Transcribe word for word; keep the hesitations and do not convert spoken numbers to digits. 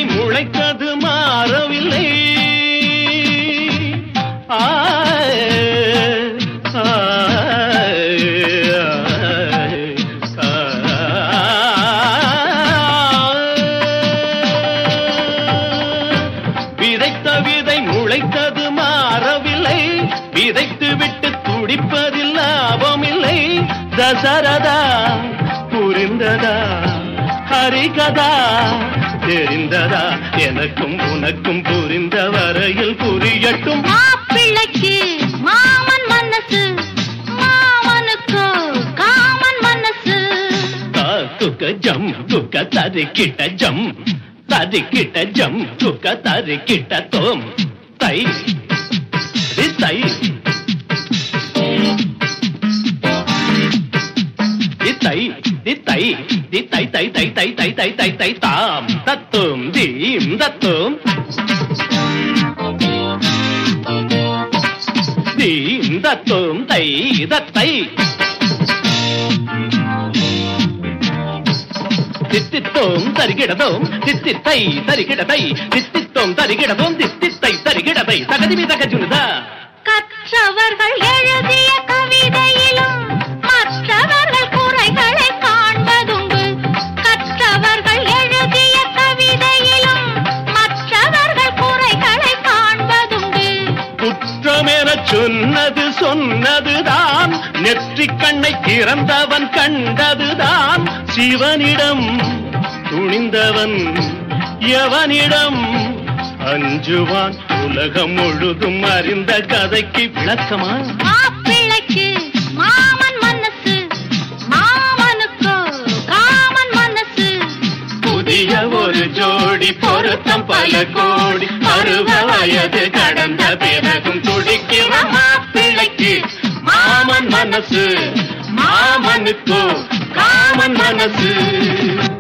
முளைத்தது மாறவில்லை. விதைத்த விதை முளைத்தது மாறவில்லை. விதைத்து விட்டு துடிப்பதில் லாபமில்லை. தசரதா புரிந்ததா? ஹரிகதா தெரிந்ததா? எனக்கும் உனக்கும் புரிந்த வரையில் புரியட்டும். மாப்பிள்ளைக்கு மாமன் மனசு, மாமனுக்கு காமன் மனசு. துக்க ஜம் துக்க தரிக்கிட்ட ஜம், தரிக்கிட்ட ஜம் துக்க தரிக்கிட்ட தோம் தை தை தை தி தை தி தை தை தை தை தை தை தை தை தாம் தத்தும் தீம் தத்தும் தீம் தத்தும் தை தத்தை தித்தித்தோம் தரிகிடதோம் தித்தித்தை தரிகிடதை தித்தித்தோம் தரிகிடதோம் தித்தித்தை தரிகிடதை தகதிமி தகஜுனுதா. கற்றவர்கள் எழுதிய கவிதையிலும் மற்றவர்கள் குறைகளை காண்பதுண்டு. கற்றவர்கள் எழுதிய கவிதையிலும் மற்றவர்கள் குறைகளை காண்பதுண்டு. குற்றமென சொன்னது சொன்னதுதான், நெற்றிக் கண்ணை திறந்தவன் கண்டதுதான். சிவனிடம் துணிந்தவன் எவனிடம் அஞ்சுவான்? உலகம் முழுதும் அறிந்த கதைக்கு விளக்கமா? மாப்பிள்ளைக்கு மாமன் மனசு, மாமனுக்கு காமன் மனசு. புதிய ஒரு ஜோடி பொருத்தம் பல கோடி, அறுப வயது கடந்த பிறகும் துடிக்கிற மாப்பிள்ளைக்கு மாமன் மனசு, மாமனுக்கு காமன் மனசு.